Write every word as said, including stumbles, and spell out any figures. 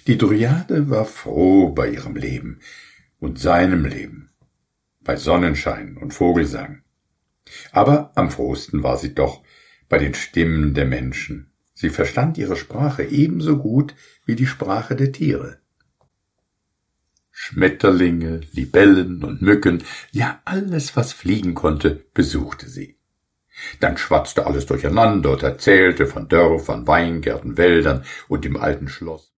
Die Dryade war froh bei ihrem Leben und seinem Leben, bei Sonnenschein und Vogelsang. Aber am frohsten war sie doch bei den Stimmen der Menschen. Sie verstand ihre Sprache ebenso gut wie die Sprache der Tiere. Schmetterlinge, Libellen und Mücken, ja alles, was fliegen konnte, besuchte sie. Dann schwatzte alles durcheinander und erzählte von Dörfern, Weingärten, Wäldern und dem alten Schloss.